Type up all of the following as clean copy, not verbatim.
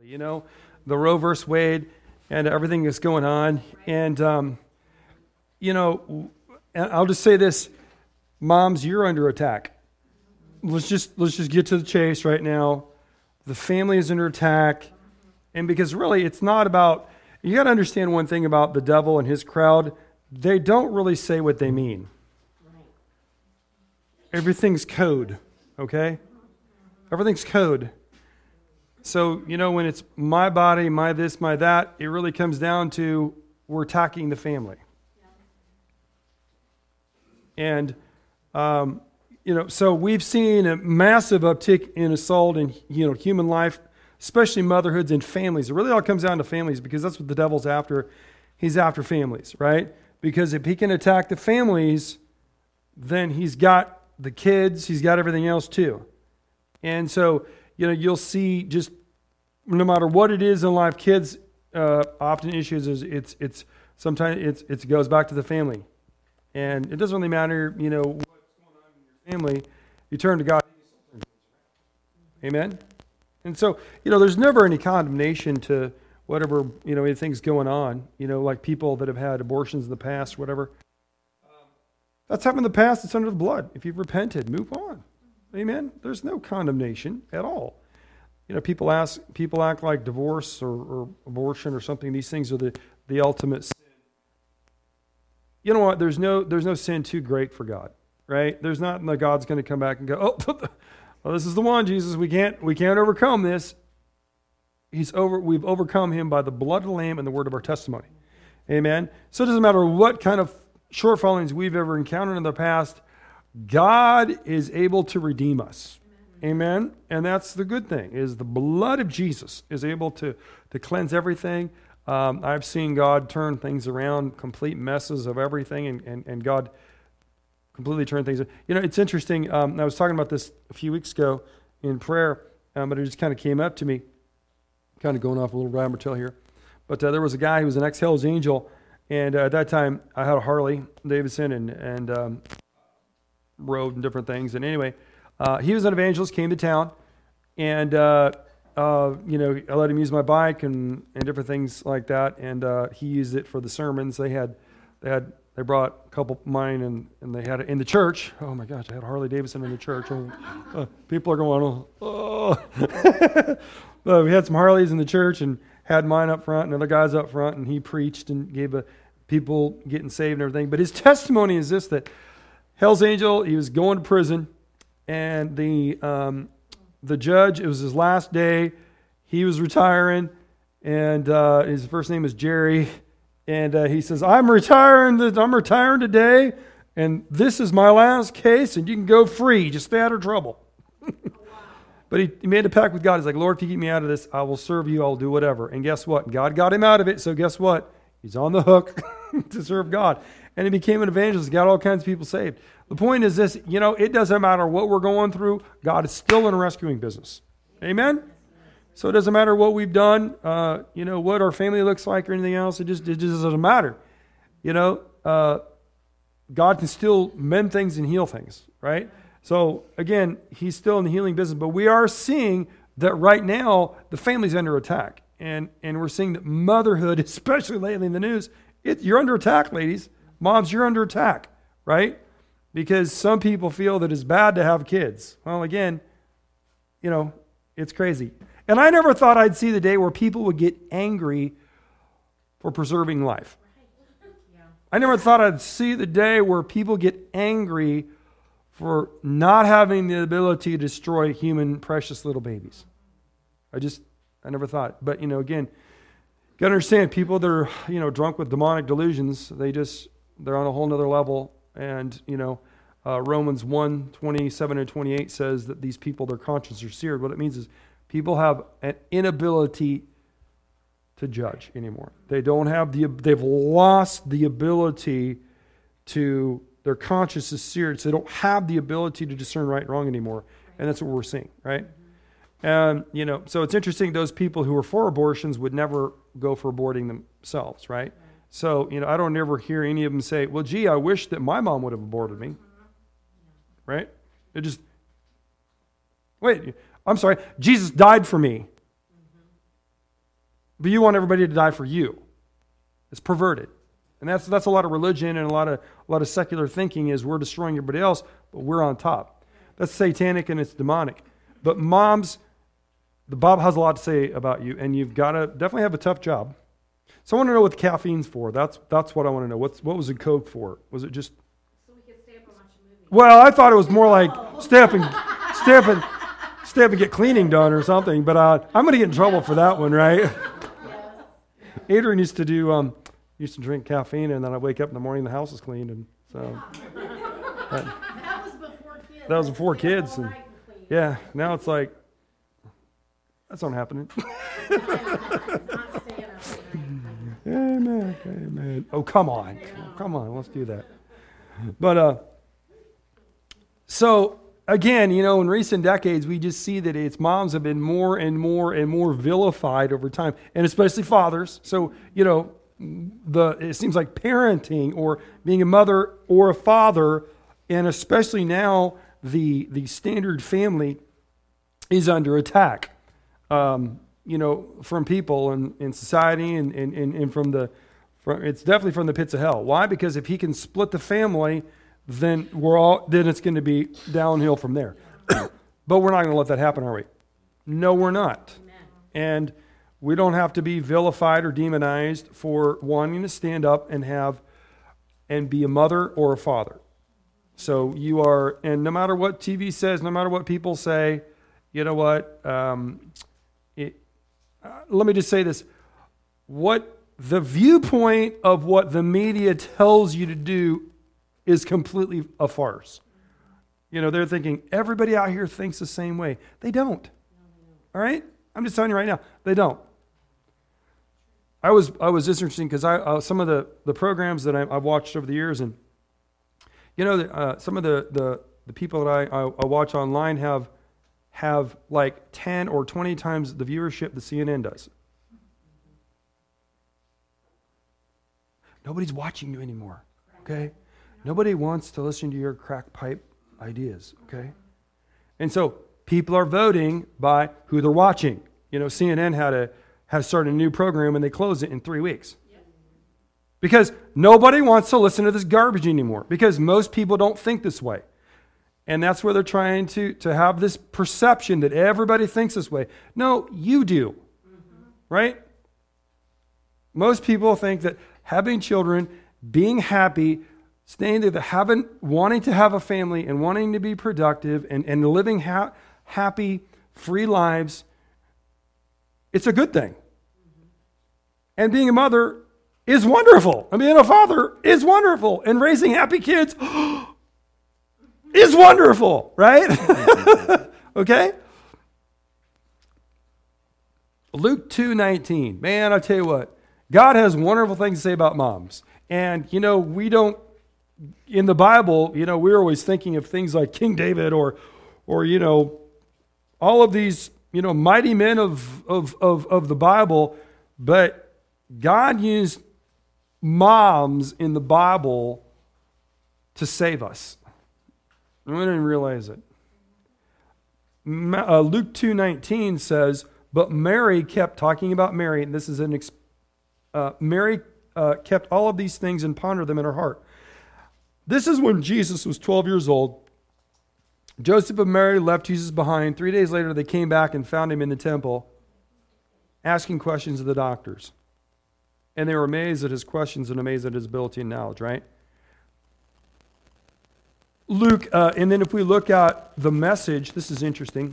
the Roe versus Wade and everything that's going on. And, and I'll just say this, moms, you're under attack. Let's just get to the chase right now. The family is under attack. And because really it's not about, you got to understand one thing about the devil and his crowd. They don't really say what they mean. Everything's code, okay? Everything's code. So, when it's my body, my this, my that, it really comes down to we're attacking the family. And, so we've seen a massive uptick in assault in, human life, especially motherhoods and families. It really all comes down to families because that's what the devil's after. He's after families, right? Because if he can attack the families, then he's got the kids, he's got everything else too. And so, you'll see just no matter what it is in life, kids often issues is it's sometimes it goes back to the family. And it doesn't really matter, what's going on in your family. You turn to God. Amen? And so, there's never any condemnation to whatever, anything's going on, like people that have had abortions in the past, whatever. That's happened in the past. It's under the blood. If you've repented, move on. Amen? There's no condemnation at all. People act like divorce or abortion or something. These things are the ultimate sin. You know what? There's no sin too great for God, right? There's not like God's going to come back and go, well, this is the one, Jesus. We can't overcome this. We've overcome him by the blood of the Lamb and the word of our testimony. Amen. So it doesn't matter what kind of shortfallings we've ever encountered in the past, God is able to redeem us. Amen. And that's the good thing, is the blood of Jesus is able to cleanse everything. I've seen God turn things around, complete messes of everything, and God completely turn things around. It's interesting. I was talking about this a few weeks ago in prayer, but it just kind of came up to me, kind of going off a little rabbit trail here. But there was a guy who was an ex-Hell's Angel, and at that time I had a Harley Davidson and rode and different things. And anyway, he was an evangelist, came to town, and I let him use my bike and different things like that, and he used it for the sermons. They brought a couple of mine, and they had it in the church. Oh my gosh, I had a Harley Davidson in the church. People are going, oh. But we had some Harleys in the church and had mine up front and other guys up front, and he preached and gave people getting saved and everything. But his testimony is this, that Hell's Angel, he was going to prison, and the judge, it was his last day, he was retiring, and his first name is Jerry, and he says, I'm retiring today, and this is my last case, and you can go free, just stay out of trouble. But he made a pact with God. He's like, Lord, if you keep me out of this, I will serve you, I'll do whatever. And guess what? God got him out of it, so guess what? He's on the hook to serve God. And he became an evangelist, got all kinds of people saved. The point is this, it doesn't matter what we're going through, God is still in a rescuing business. Amen? So it doesn't matter what we've done, what our family looks like or anything else, it just doesn't matter. God can still mend things and heal things, right? So again, he's still in the healing business, but we are seeing that right now the family's under attack. And we're seeing that motherhood, especially lately in the news, you're under attack, ladies. Moms, you're under attack, right? Because some people feel that it's bad to have kids. Well, again, it's crazy. And I never thought I'd see the day where people would get angry for preserving life. I never thought I'd see the day where people get angry for not having the ability to destroy human, precious little babies. I never thought. But, again, you got to understand, people that are, drunk with demonic delusions, they're on a whole nother level. And, Romans 1:27 and 28 says that these people, their conscience are seared. What it means is people have an inability to judge anymore. They've lost the ability to, their conscience is seared, so they don't have the ability to discern right and wrong anymore. And that's what we're seeing, right? And, so it's interesting, those people who are for abortions would never go for aborting themselves, right? So, I don't ever hear any of them say, well, gee, I wish that my mom would have aborted me. Right? Wait, I'm sorry, Jesus died for me. But you want everybody to die for you. It's perverted. And that's a lot of religion and a lot of secular thinking is we're destroying everybody else, but we're on top. That's satanic and it's demonic. But moms, the Bible has a lot to say about you, and you've got to definitely have a tough job. So I want to know what the caffeine's for. That's what I want to know. What was the Coke for? Was it just... So we could stay up and watch a movie. Well, I thought it was more like stay up and get cleaning done or something. But I'm going to get in trouble for that one, right? Adrian used to drink caffeine, and then I wake up in the morning, the house is clean, and so. That was before kids. That was before kids, and Night and clean. yeah, now it's like that's not happening. Not staying up at night. Amen. Oh, come on, let's do that. But so again, in recent decades, we just see that it's moms have been more and more and more vilified over time, and especially fathers. So it seems like parenting or being a mother or a father, and especially now the standard family is under attack. From people and in society and it's definitely from the pits of hell. Why? Because if he can split the family, then it's going to be downhill from there. But we're not going to let that happen, are we? No, we're not. Amen. And we don't have to be vilified or demonized for wanting to stand up and be a mother or a father. So you are, and no matter what TV says, no matter what people say, you know what? Let me just say this. What the viewpoint of what the media tells you to do is completely a farce. They're thinking everybody out here thinks the same way. They don't. All right? I'm just telling you right now, they don't. I was interesting because some of the programs that I've watched over the years, and some of the people that I watch online have like 10 or 20 times the viewership that CNN does. Nobody's watching you anymore, okay? Nobody wants to listen to your crack pipe ideas, okay? And so people are voting by who they're watching. CNN has started a new program and they closed it in 3 weeks. Because nobody wants to listen to this garbage anymore. Because most people don't think this way. And that's where they're trying to have this perception that everybody thinks this way. No, you do. Right? Most people think that having children, being happy, staying there, wanting to have a family and wanting to be productive and living happy, free lives, it's a good thing. And being a mother is wonderful. And being a father is wonderful. And raising happy kids is wonderful, right? Okay? Luke 2:19. Man, I tell you what, God has wonderful things to say about moms. And, we don't, in the Bible, we're always thinking of things like King David or all of these, mighty men of the Bible. But God used moms in the Bible to save us. We didn't realize it. Luke 2:19 says, but Mary kept talking about Mary, and this is Mary kept all of these things and pondered them in her heart. This is when Jesus was 12 years old. Joseph and Mary left Jesus behind. 3 days later, they came back and found him in the temple, asking questions of the doctors. And they were amazed at his questions and amazed at his ability and knowledge, right? Luke, and then if we look at the Message, this is interesting.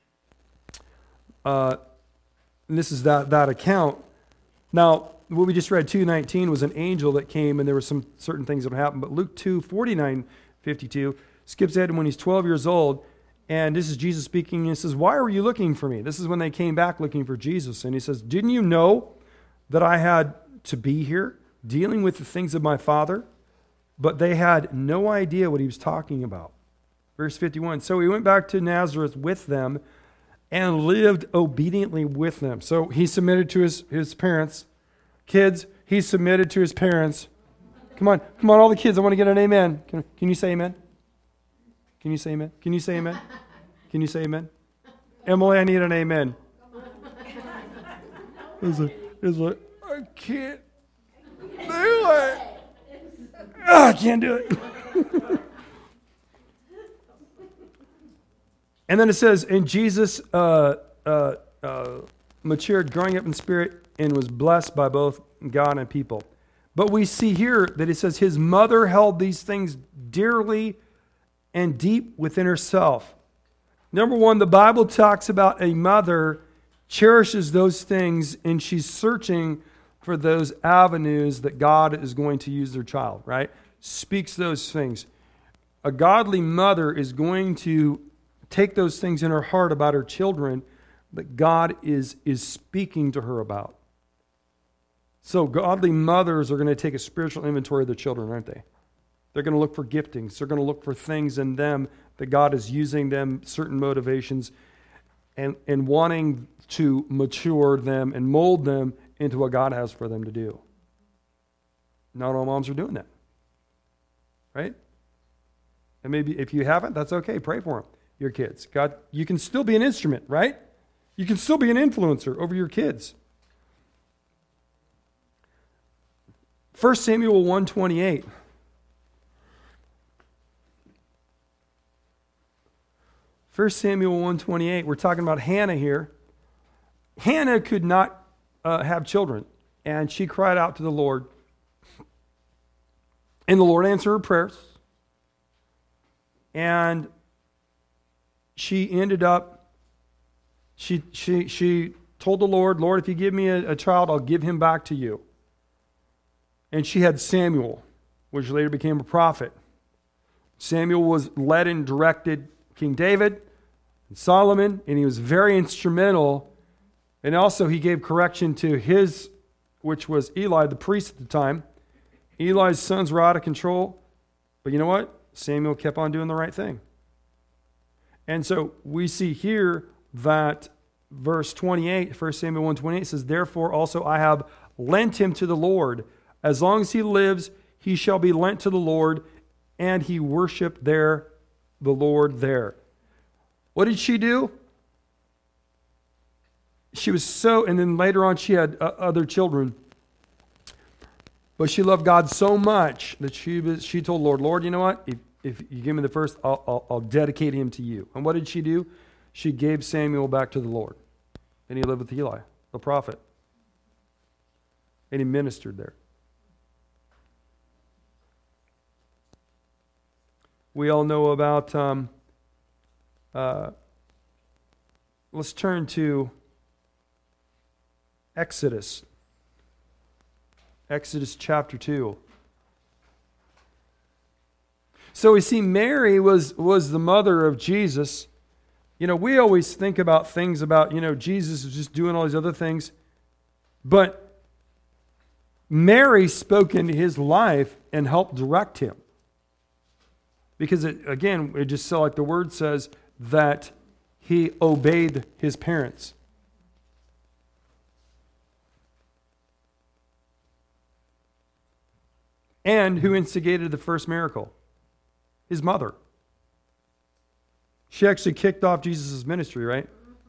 This is that account. Now, what we just read, 2:19, was an angel that came, and there were some certain things that would happen. But Luke 2:49-52 skips ahead to when he's 12 years old, and this is Jesus speaking. And he says, "Why are you looking for me?" This is when they came back looking for Jesus, and he says, "Didn't you know that I had to be here, dealing with the things of my Father?" But they had no idea what he was talking about. Verse 51, so he went back to Nazareth with them and lived obediently with them. So he submitted to his parents. Kids, he submitted to his parents. Come on, all the kids, I want to get an amen. Can you say amen? Can you say amen? Can you say amen? Can you say amen? Emily, I need an amen. is like, I can't do it. I can't do it. And then it says, and Jesus matured, growing up in spirit, and was blessed by both God and people. But we see here that it says his mother held these things dearly and deep within herself. Number one, the Bible talks about a mother cherishes those things, and she's searching for those avenues that God is going to use their child, right? Speaks those things. A godly mother is going to take those things in her heart about her children that God is speaking to her about. So godly mothers are going to take a spiritual inventory of their children, aren't they? They're going to look for giftings. They're going to look for things in them that God is using them, certain motivations, and wanting to mature them and mold them into what God has for them to do. Not all moms are doing that. Right? And maybe if you haven't, that's okay. Pray for them, your kids. God, you can still be an instrument, right? You can still be an influencer over your kids. 1 Samuel 1:28. 1 Samuel 1:28. We're talking about Hannah here. Hannah could not have children, and she cried out to the Lord. And the Lord answered her prayers. And she ended up, she told the Lord, Lord, if you give me a child, I'll give him back to you. And she had Samuel, which later became a prophet. Samuel was led and directed King David and Solomon, and he was very instrumental. And also he gave correction to his, which was Eli, the priest at the time. Eli's sons were out of control. But you know what? Samuel kept on doing the right thing. And so we see here that verse 28, 1 Samuel 1:28 says, therefore also I have lent him to the Lord. As long as he lives, he shall be lent to the Lord, and he worshiped the Lord there. What did she do? She was so, and then later on she had other children. But she loved God so much that she told the Lord, Lord, you know what? If you give me the first, I'll dedicate him to you. And what did she do? She gave Samuel back to the Lord. And he lived with Eli, the prophet. And he ministered there. We all know about, let's turn to Exodus. Exodus chapter 2. So we see Mary was the mother of Jesus. You know, we always think about things about, Jesus is just doing all these other things. But Mary spoke into his life and helped direct him. Because, it just so like the word says that he obeyed his parents. And who instigated the first miracle? His mother. She actually kicked off Jesus' ministry, right?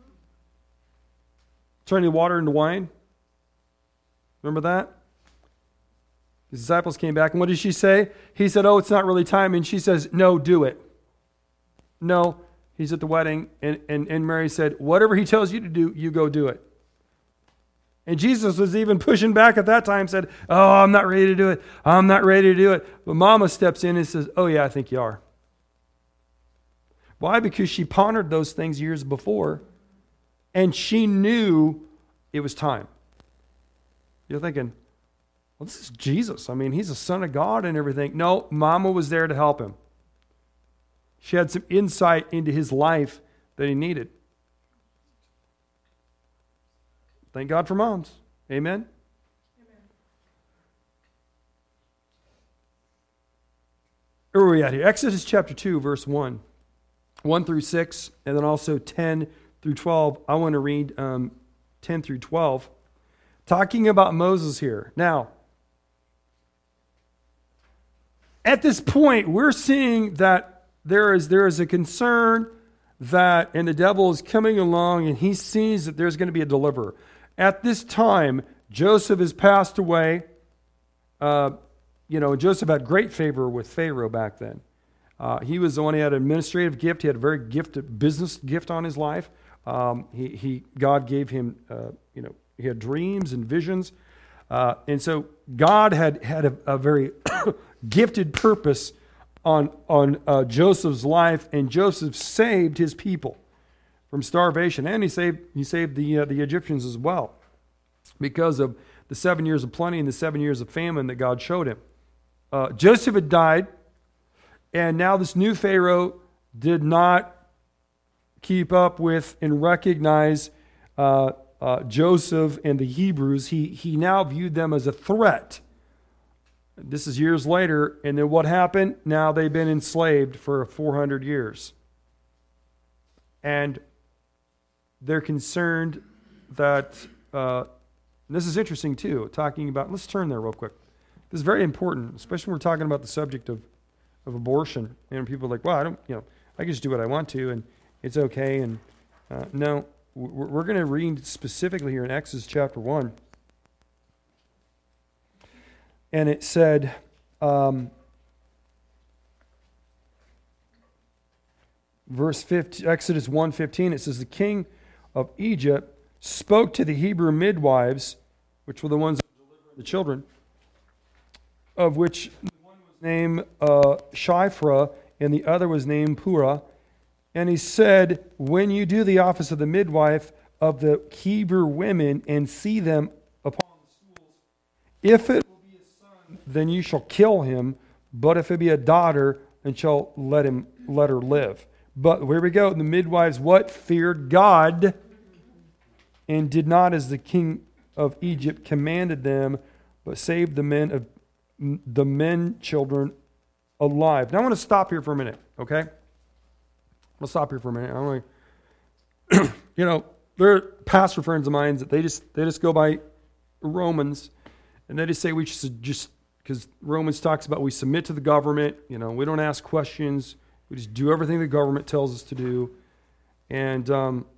Turning water into wine. Remember that? His disciples came back, and what did she say? He said, oh, it's not really time. And she says, no, do it. No, he's at the wedding, and Mary said, whatever he tells you to do, you go do it. And Jesus was even pushing back at that time, said, oh, I'm not ready to do it. I'm not ready to do it. But Mama steps in and says, oh, yeah, I think you are. Why? Because she pondered those things years before, and she knew it was time. You're thinking, well, this is Jesus. I mean, he's the Son of God and everything. No, Mama was there to help him. She had some insight into his life that he needed. Thank God for moms. Amen? Amen. Where are we at here? Exodus chapter 2, verse 1. 1 through 6, and then also 10 through 12. I want to read 10 through 12. Talking about Moses here. Now, at this point, we're seeing that there is a concern and the devil is coming along and he sees that there's going to be a deliverer. At this time, Joseph has passed away. Joseph had great favor with Pharaoh back then. He was the one who had an administrative gift. He had a very gifted business gift on his life. God gave him, he had dreams and visions. And so God had a very gifted purpose on Joseph's life, and Joseph saved his people from starvation, and he saved the Egyptians as well, because of the 7 years of plenty and the 7 years of famine that God showed him. Joseph had died, and now this new Pharaoh did not keep up with and recognize Joseph and the Hebrews. He now viewed them as a threat. This is years later, and then what happened? Now they've been enslaved for 400 years. And they're concerned that, this is interesting too, talking about, let's turn there real quick. This is very important, especially when we're talking about the subject of abortion. And people are like, well, I can just do what I want to, and it's okay. And no, we're going to read specifically here in Exodus chapter 1. And it said, verse 15, Exodus 1:15, it says, the king of Egypt spoke to the Hebrew midwives, which were the ones that delivered the children, of which one was named Shiphrah, and the other was named Puah. And he said, when you do the office of the midwife of the Hebrew women and see them upon the stools, if it will be a son, then you shall kill him, but if it be a daughter, then shall let her live. But here we go. The midwives, what? Feared God, and did not as the king of Egypt commanded them, but saved the men children alive. Now I want to stop here for a minute, okay? I'll stop here for a minute. I want to, there are pastor friends of mine that they just go by Romans, and they just say we should just, because Romans talks about we submit to the government, we don't ask questions, we just do everything the government tells us to do, and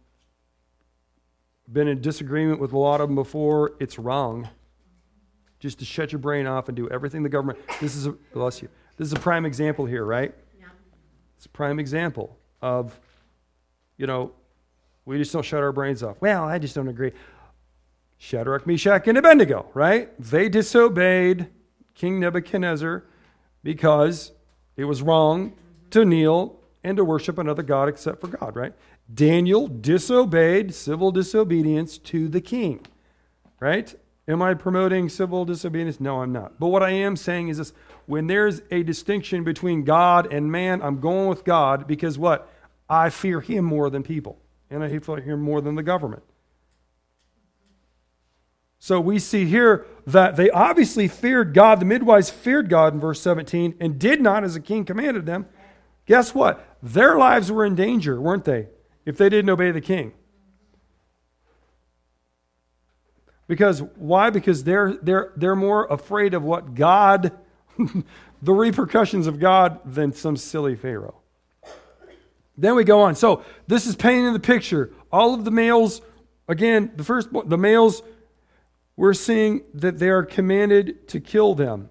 been in disagreement with a lot of them before. It's wrong. Just to shut your brain off and do everything the government. Bless you. This is a prime example here, right? Yeah. It's a prime example of, we just don't shut our brains off. Well, I just don't agree. Shadrach, Meshach, and Abednego, right? They disobeyed King Nebuchadnezzar because it was wrong to kneel and to worship another god except for God, right? Daniel disobeyed, civil disobedience to the king, right? Am I promoting civil disobedience? No, I'm not. But what I am saying is this: when there's a distinction between God and man, I'm going with God because what? I fear him more than people. And I fear him more than the government. So we see here that they obviously feared God. The midwives feared God in verse 17 and did not as the king commanded them. Guess what? Their lives were in danger, weren't they? If they didn't obey the king. Because why? Because they're more afraid of what God, the repercussions of God, than some silly Pharaoh. Then we go on. So this is painting the picture. All of the males, again, the males, we're seeing that they are commanded to kill them.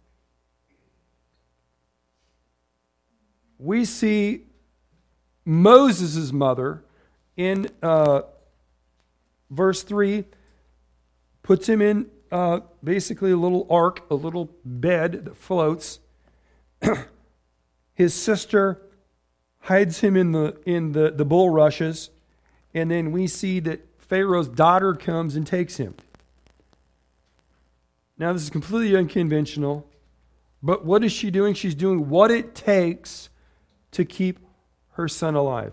We see Moses' mother in verse 3, puts him in basically a little ark, a little bed that floats. His sister hides him in the bulrushes, and then we see that Pharaoh's daughter comes and takes him. Now this is completely unconventional, but what is she doing? She's doing what it takes to keep her son alive.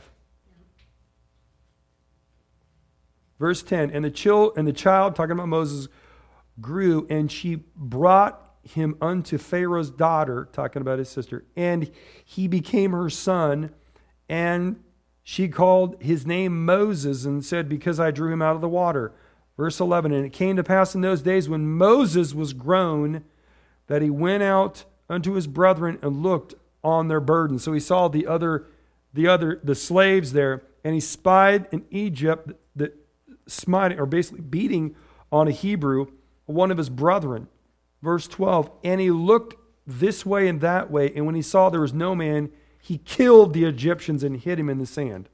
Verse 10, and the child, talking about Moses, grew, and she brought him unto Pharaoh's daughter, talking about his sister, and he became her son, and she called his name Moses and said, because I drew him out of the water. Verse 11, and it came to pass in those days when Moses was grown that he went out unto his brethren and looked on their burdens. So he saw the slaves there, and he spied in Egypt that smiting, or basically beating on a Hebrew, one of his brethren. Verse 12, and he looked this way and that way, and when he saw there was no man, he killed the Egyptians and hid him in the sand.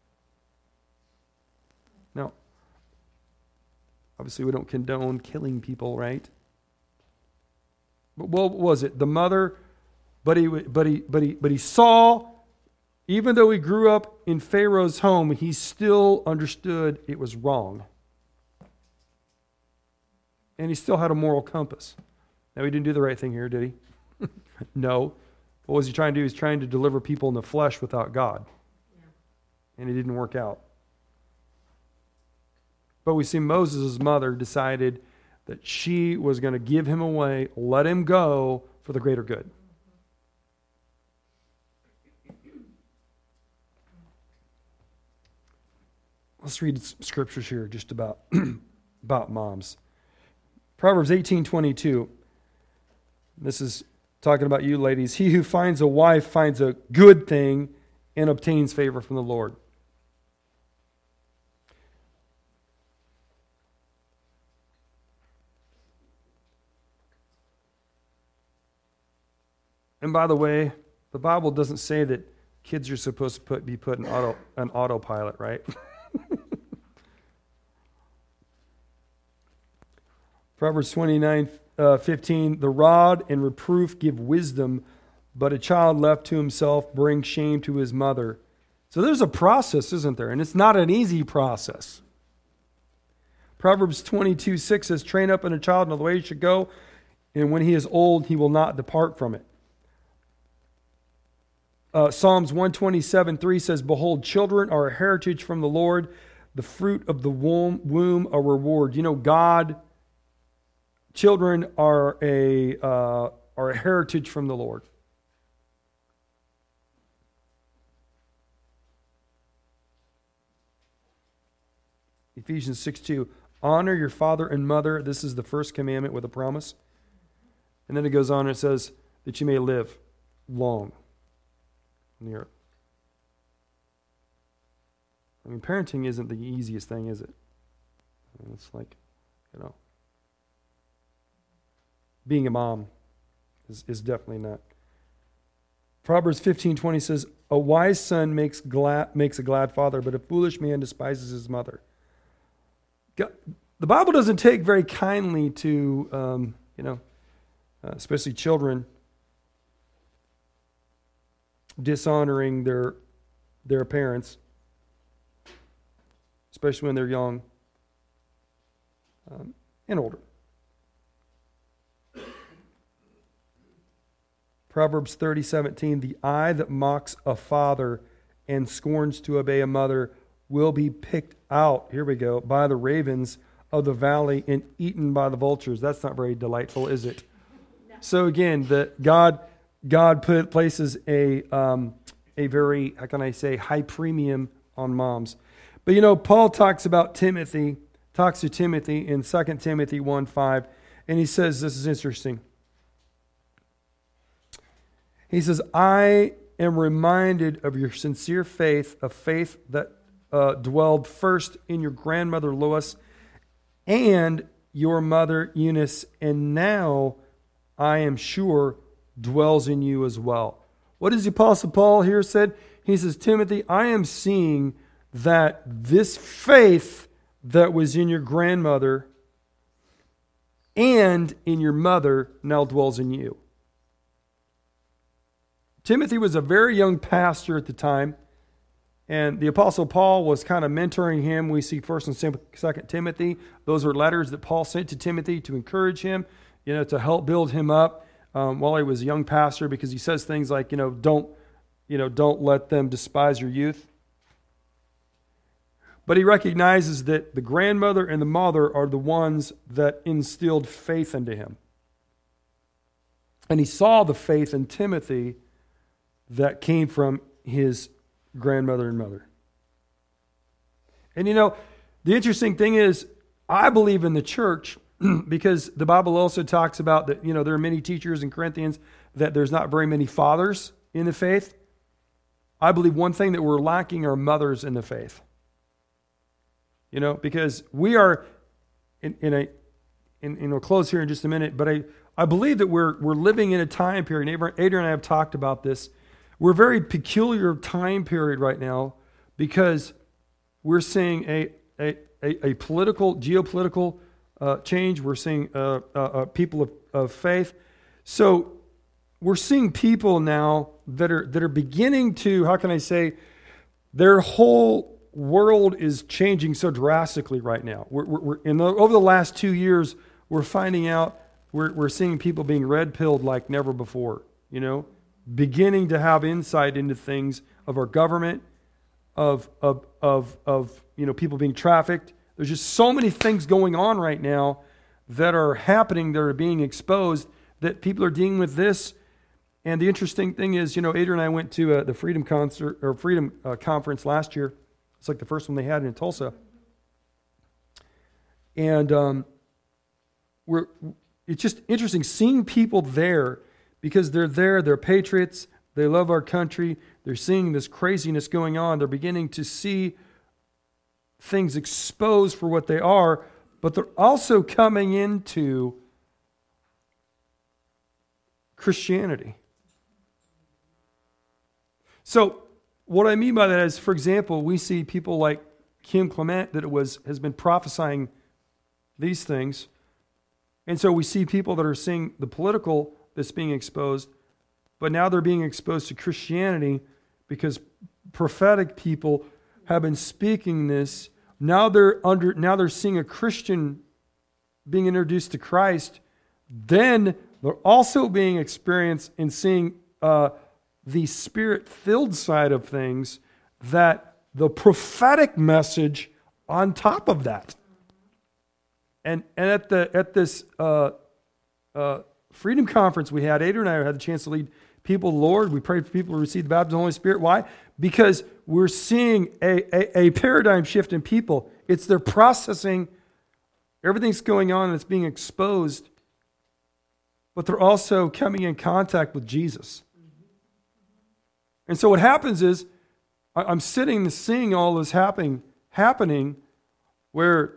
Now, obviously we don't condone killing people, right? But what was it? The mother, but he saw, even though he grew up in Pharaoh's home, he still understood it was wrong. And he still had a moral compass. Now, he didn't do the right thing here, did he? No. What was he trying to do? He was trying to deliver people in the flesh without God. Yeah. And it didn't work out. But we see Moses' mother decided that she was going to give him away, let him go for the greater good. Let's read scriptures here just about, about moms. Proverbs 18:22. This is talking about you ladies. He who finds a wife finds a good thing and obtains favor from the Lord. And by the way, the Bible doesn't say that kids are supposed to be put in autopilot, right? Proverbs 29:15, the rod and reproof give wisdom, but a child left to himself brings shame to his mother. So there's a process, isn't there? And it's not an easy process. Proverbs 22:6 says, train up in a child in the way he should go, and when he is old, he will not depart from it. Psalms 127:3 says, behold, children are a heritage from the Lord, the fruit of the womb a reward. You know, children are a heritage from the Lord. Ephesians 6:2, honor your father and mother. This is the first commandment with a promise. And then it goes on and it says that you may live long on the earth. I mean, parenting isn't the easiest thing, is it? I mean, it's like, being a mom is definitely not. Proverbs 15:20 says, a wise son makes a glad father, but a foolish man despises his mother. The Bible doesn't take very kindly to, especially children dishonoring their parents, especially when they're young and older. Proverbs 30:17, the eye that mocks a father and scorns to obey a mother will be picked out, here we go, by the ravens of the valley and eaten by the vultures. That's not very delightful, is it? No. So again, God places a very, how can I say, high premium on moms. But Paul talks to Timothy in 2 Timothy 1:5, and he says, this is interesting. He says, I am reminded of your sincere faith, a faith that dwelled first in your grandmother Lois and your mother Eunice, and now I am sure dwells in you as well. What does the Apostle Paul here said? He says, Timothy, I am seeing that this faith that was in your grandmother and in your mother now dwells in you. Timothy was a very young pastor at the time, and the Apostle Paul was kind of mentoring him. We see 1st and 2nd Timothy. Those are letters that Paul sent to Timothy to encourage him, to help build him up while he was a young pastor, because he says things like, don't let them despise your youth. But he recognizes that the grandmother and the mother are the ones that instilled faith into him. And he saw the faith in Timothy that came from his grandmother and mother. And the interesting thing is, I believe in the church because the Bible also talks about that, there are many teachers in Corinthians that there's not very many fathers in the faith. I believe one thing that we're lacking are mothers in the faith. Because we are, I'll close here in just a minute, but I believe that we're living in a time period. Adrian and I have talked about this. We're a very peculiar time period right now because we're seeing a geopolitical change. We're seeing people of faith. So we're seeing people now that are beginning to, how can I say, their whole world is changing so drastically right now. Over the last 2 years, we're finding out we're seeing people being red-pilled like never before. Beginning to have insight into things of our government, of people being trafficked. There's just so many things going on right now that are happening, that are being exposed, that people are dealing with this. And the interesting thing is, Adrian and I went to the Freedom Conference last year. It's like the first one they had in Tulsa. And it's just interesting seeing people there because they're there, they're patriots, they love our country, they're seeing this craziness going on, they're beginning to see things exposed for what they are, but they're also coming into Christianity. So what I mean by that is, for example, we see people like Kim Clement that has been prophesying these things. And so we see people that are seeing the political that's being exposed, but now they're being exposed to Christianity because prophetic people have been speaking this. Now they're seeing a Christian being introduced to Christ. Then they're also being experienced in seeing the Spirit-filled side of things, that the prophetic message on top of that. And at this Freedom Conference we had, Adrian and I had the chance to lead people to the Lord. We prayed for people to receive the baptism of the Holy Spirit. Why? Because we're seeing a paradigm shift in people. It's they're processing everything's going on and it's being exposed, but they're also coming in contact with Jesus. And so what happens is, I'm sitting and seeing all this happening where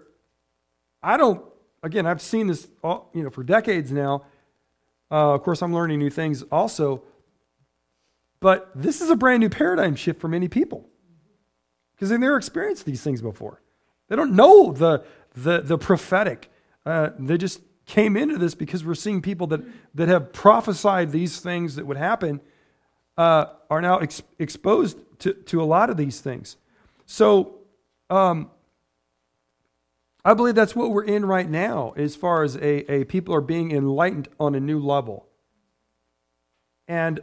I've seen this for decades now. Of course, I'm learning new things also. But this is a brand new paradigm shift for many people because they've never experienced these things before. They don't know the prophetic. They just came into this because we're seeing people that have prophesied these things that would happen are now exposed to a lot of these things. So I believe that's what we're in right now as far as a people are being enlightened on a new level. And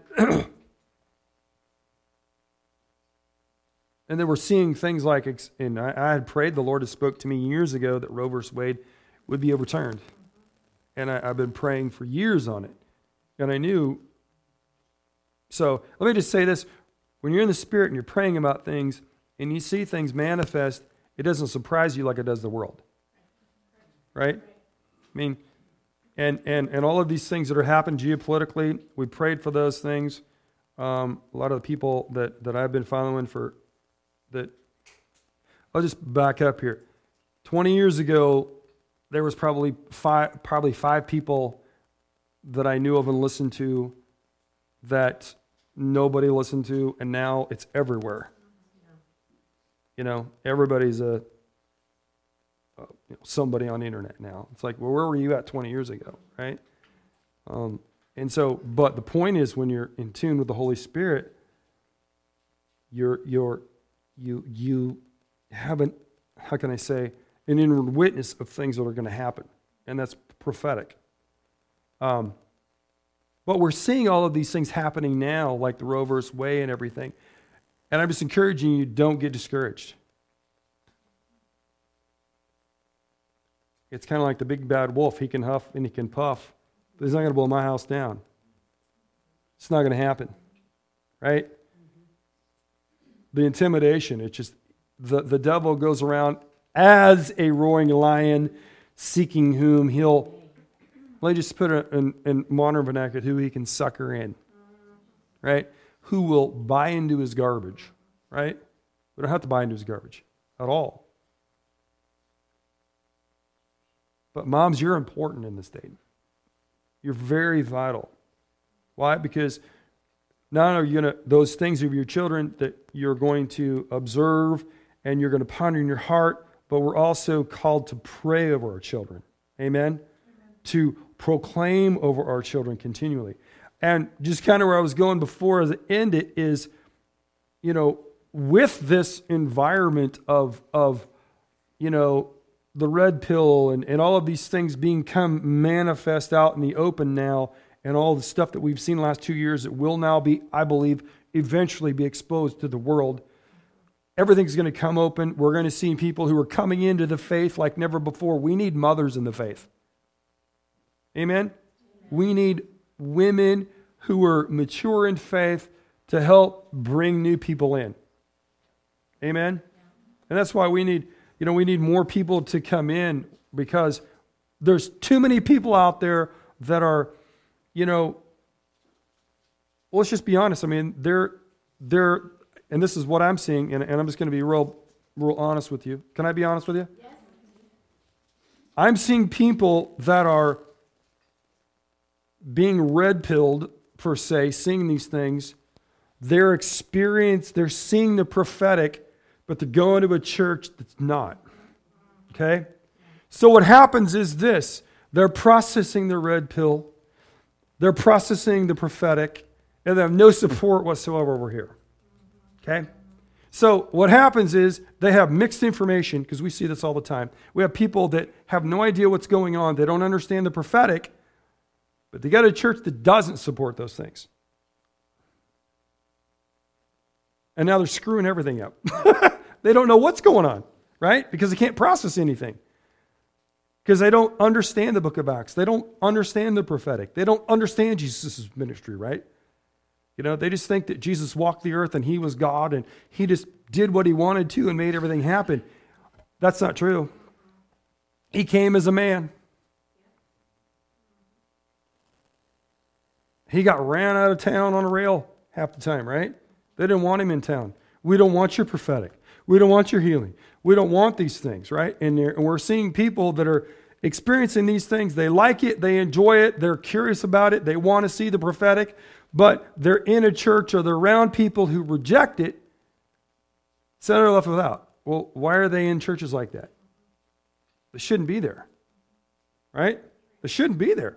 and then we're seeing things like, and I had prayed, the Lord has spoke to me years ago that Roe v. Wade would be overturned. And I've been praying for years on it. And I knew. So let me just say this. When you're in the Spirit and you're praying about things and you see things manifest, it doesn't surprise you like it does the world. Right? I mean, and all of these things that are happening geopolitically, we prayed for those things. A lot of the people that I've been following for that, I'll just back up here. 20 years ago, there was probably five people that I knew of and listened to that nobody listened to, and now it's everywhere. Everybody's somebody on the internet now. It's like, well, where were you at 20 years ago, right? And so, but the point is, when you're in tune with the Holy Spirit, you have an inward witness of things that are going to happen, and that's prophetic. But we're seeing all of these things happening now, like the Roe v. Wade and everything. And I'm just encouraging you, don't get discouraged. It's kind of like the big bad wolf. He can huff and he can puff, but he's not going to blow my house down. It's not going to happen, right? The intimidation, it's just the devil goes around as a roaring lion, seeking whom he'll, let me just put it in modern vernacular, who he can sucker in, right? Who will buy into his garbage, right? We don't have to buy into his garbage at all. But moms, you're important in this state. You're very vital. Why? Because not only are you going to, those things of your children that you're going to observe and you're going to ponder in your heart, but we're also called to pray over our children. Amen? To proclaim over our children continually. And just kind of where I was going before as it ended is, with this environment of the red pill and all of these things become manifest out in the open now, and all the stuff that we've seen the last 2 years that will now be, I believe, eventually be exposed to the world. Everything's going to come open. We're going to see people who are coming into the faith like never before. We need mothers in the faith. Amen? We need women who are mature in faith to help bring new people in. Amen? And that's why we need more people to come in, because there's too many people out there that are, let's just be honest. I mean, they're, and this is what I'm seeing, and I'm just going to be real honest with you. Can I be honest with you? Yes. I'm seeing people that are being red-pilled, per se, seeing these things. They're seeing the prophetic, but they're going to a church that's not. Okay? So what happens is this. They're processing the red pill. They're processing the prophetic, and they have no support whatsoever over here. Okay? So what happens is they have mixed information, because we see this all the time. We have people that have no idea what's going on. They don't understand the prophetic, but they got a church that doesn't support those things. And now they're screwing everything up. They don't know what's going on, right? Because they can't process anything. Because they don't understand the book of Acts. They don't understand the prophetic. They don't understand Jesus' ministry, right? They just think that Jesus walked the earth and he was God and he just did what he wanted to and made everything happen. That's not true. He came as a man. He got ran out of town on a rail half the time, right? They didn't want him in town. We don't want your prophetic. We don't want your healing. We don't want these things, right? And we're seeing people that are experiencing these things. They like it. They enjoy it. They're curious about it. They want to see the prophetic. But they're in a church or they're around people who reject it. So they're left without. Well, why are they in churches like that? They shouldn't be there, right? They shouldn't be there.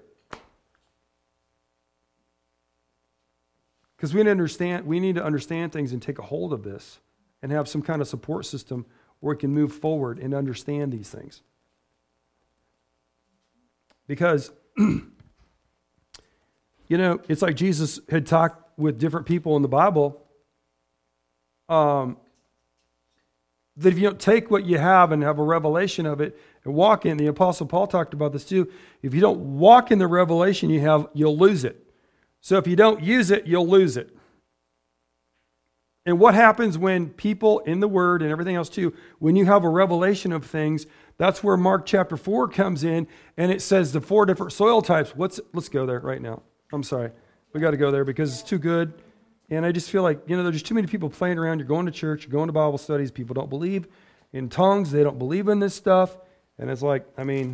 Because we need to understand things and take a hold of this and have some kind of support system where we can move forward and understand these things. Because, it's like Jesus had talked with different people in the Bible, that if you don't take what you have and have a revelation of it and walk in, the Apostle Paul talked about this too, if you don't walk in the revelation you have, you'll lose it. So if you don't use it, you'll lose it. And what happens when people in the Word and everything else too, when you have a revelation of things, that's where Mark chapter 4 comes in, and it says the 4 different soil types. Let's go there right now. I'm sorry. We got to go there because it's too good. And I just feel like, there's just too many people playing around. You're going to church, you're going to Bible studies. People don't believe in tongues. They don't believe in this stuff. And it's like,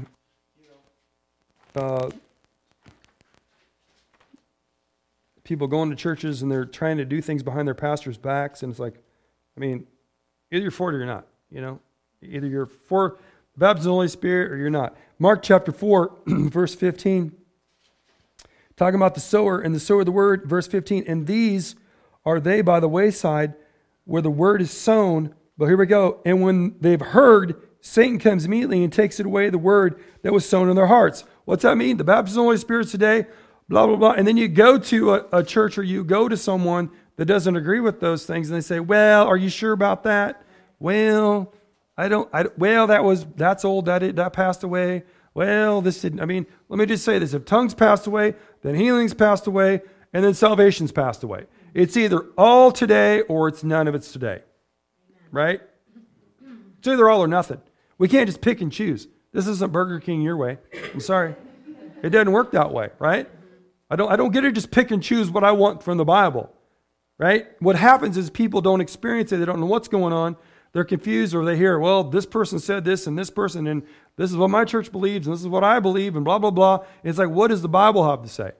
people going to churches and they're trying to do things behind their pastors' backs, and it's like, either you're for it or you're not. Either you're for baptism of the Holy Spirit or you're not. Mark chapter 4, verse 15, talking about the sower and the sower of the word, verse 15, and these are they by the wayside where the word is sown. But here we go. And when they've heard, Satan comes immediately and takes it away, the word that was sown in their hearts. What's that mean? The baptism of the Holy Spirit today, blah, blah, blah. And then you go to a church or you go to someone that doesn't agree with those things and they say, well, are you sure about that? Well, that's old, that passed away. Well, this didn't, let me just say this. If tongues passed away, then healing's passed away, and then salvation's passed away. It's either all today or it's none of it's today. Right? It's either all or nothing. We can't just pick and choose. This isn't Burger King your way. I'm sorry. It doesn't work that way, right? I don't get to just pick and choose what I want from the Bible, right? What happens is people don't experience it. They don't know what's going on. They're confused, or they hear, well, this person said this and this person, and this is what my church believes, and this is what I believe, and blah, blah, blah. It's like, what does the Bible have to say?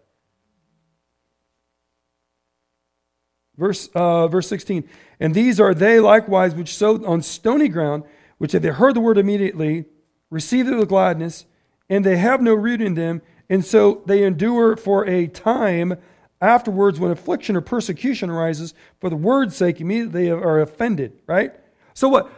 Verse 16, and these are they likewise which sowed on stony ground, which if they heard the word immediately, received it with gladness, and they have no root in them, and so they endure for a time. Afterwards, when affliction or persecution arises, for the word's sake, immediately they are offended, right? So what?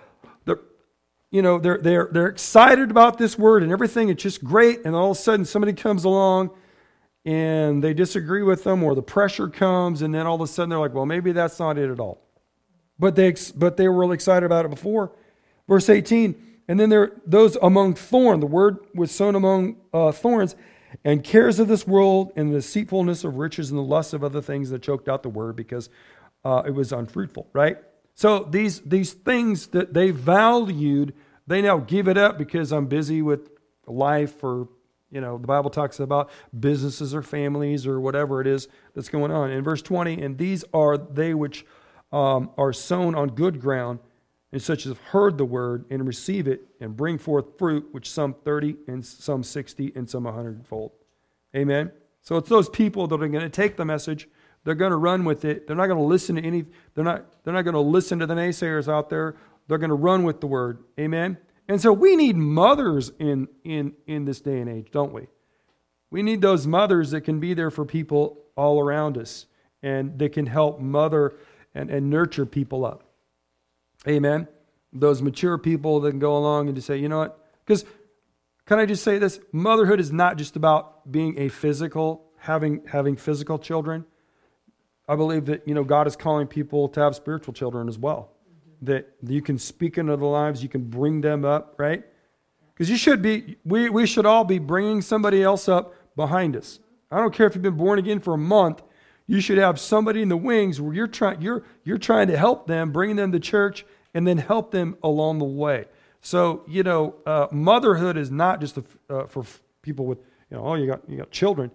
They're excited about this word and everything. It's just great, and all of a sudden somebody comes along and they disagree with them, or the pressure comes, and then all of a sudden they're like, well, maybe that's not it at all. But they were really excited about it before. Verse 18, and then there those among thorns. The word was sown among thorns, and cares of this world, and the deceitfulness of riches, and the lust of other things that choked out the word because it was unfruitful, right? So these things that they valued, they now give it up because I'm busy with life, or the Bible talks about businesses or families or whatever it is that's going on. In verse 20, and these are they which are sown on good ground, and such as have heard the word and receive it and bring forth fruit, which some 30 and some 60 and some 100-fold. Amen? So it's those people that are going to take the message. They're going to run with it. They're not going to listen to they're not going to listen to the naysayers out there. They're going to run with the word. Amen? And so we need mothers in this day and age, don't we? We need those mothers that can be there for people all around us, and that can help mother and nurture people up. Amen? Those mature people that can go along and just say, you know what? Because, can I just say this? Motherhood is not just about being a physical, having physical children. I believe that, God is calling people to have spiritual children as well. That you can speak into their lives, you can bring them up, right? Because we should all be bringing somebody else up behind us. I don't care if you've been born again for a month. You should have somebody in the wings where you're trying to help them, bring them to church, and then help them along the way. So, motherhood is not just for people with, you got children.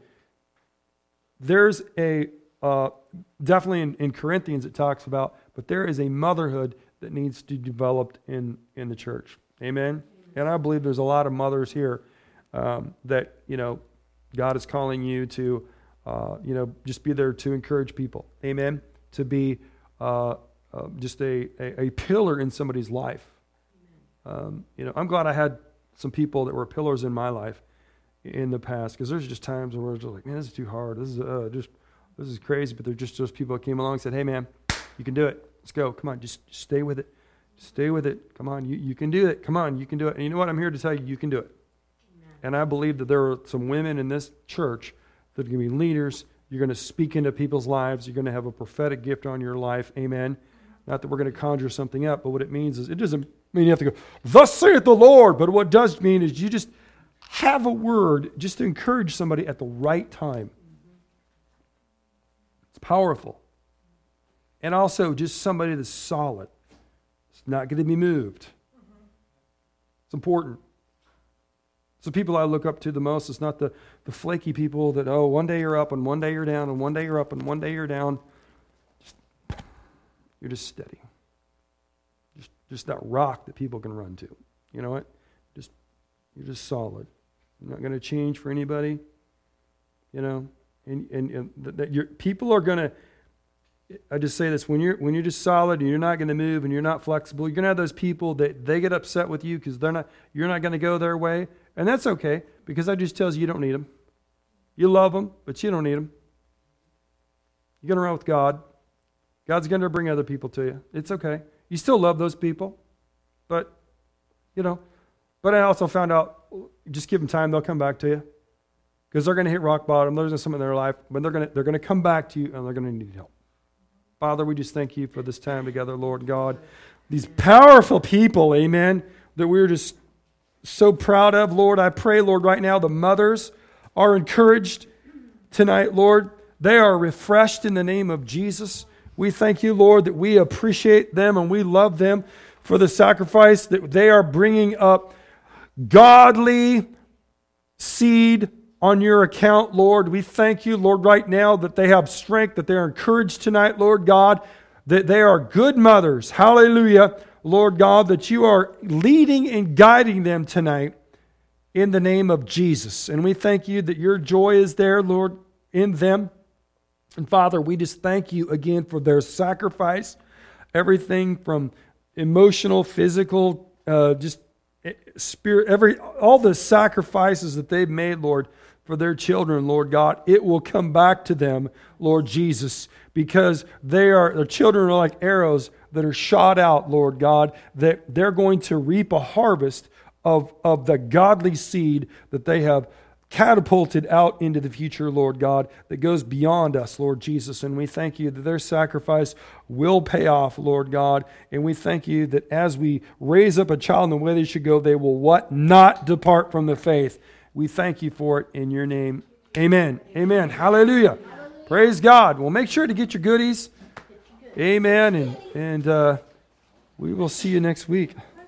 There's a definitely in Corinthians it talks about, but there is a motherhood that needs to be developed in the church. Amen? And I believe there's a lot of mothers here that, God is calling you to, just be there to encourage people. Amen? To be just a pillar in somebody's life. I'm glad I had some people that were pillars in my life in the past, because there's just times where it's just like, man, this is too hard. This is crazy. But they're just those people that came along and said, hey, man, you can do it. Let's go. Come on, just stay with it. Stay with it. Come on, you can do it. Come on, you can do it. And you know what? I'm here to tell you, you can do it. Amen. And I believe that there are some women in this church that are going to be leaders. You're going to speak into people's lives. You're going to have a prophetic gift on your life. Amen. Not that we're going to conjure something up, but what it means is, it doesn't mean you have to go, thus saith the Lord. But what it does mean is you just have a word just to encourage somebody at the right time. It's powerful. And also just somebody that's solid. It's not going to be moved. It's important. It's the people I look up to the most. It's not the flaky people that, one day you're up and one day you're down and one day you're up and one day you're down. You're just steady. Just that rock that people can run to. You know what? You're just solid. You're not going to change for anybody. And that people are going to. I just say this, when you're just solid and you're not going to move and you're not flexible, you're going to have those people that they get upset with you because you're not going to go their way. And that's okay, because that just tells you don't need them. You love them, but you don't need them. You're going to run with God. God's going to bring other people to you. It's okay. You still love those people, but I also found out, just give them time, they'll come back to you. Because they're going to hit rock bottom. There's something in their life, but they're going to come back to you and they're going to need help. Father, we just thank you for this time together, Lord God. These powerful people, amen, that we're just so proud of, Lord. I pray, Lord, right now the mothers are encouraged tonight, Lord. They are refreshed in the name of Jesus. We thank you, Lord, that we appreciate them and we love them for the sacrifice that they are bringing up godly seed on your account, Lord. We thank you, Lord, right now that they have strength, that they are encouraged tonight, Lord God, that they are good mothers. Hallelujah, Lord God, that you are leading and guiding them tonight in the name of Jesus. And we thank you that your joy is there, Lord, in them. And Father, we just thank you again for their sacrifice, everything from emotional, physical, just spirit, all the sacrifices that they've made, Lord, for their children, Lord God, it will come back to them, Lord Jesus, because their children are like arrows that are shot out, Lord God, that they're going to reap a harvest of the godly seed that they have catapulted out into the future, Lord God, that goes beyond us, Lord Jesus. And we thank you that their sacrifice will pay off, Lord God. And we thank you that as we raise up a child in the way they should go, they will what? Not depart from the faith. We thank you for it in your name. Amen. Amen. Hallelujah. Praise God. Well, make sure to get your goodies. Amen. And we will see you next week.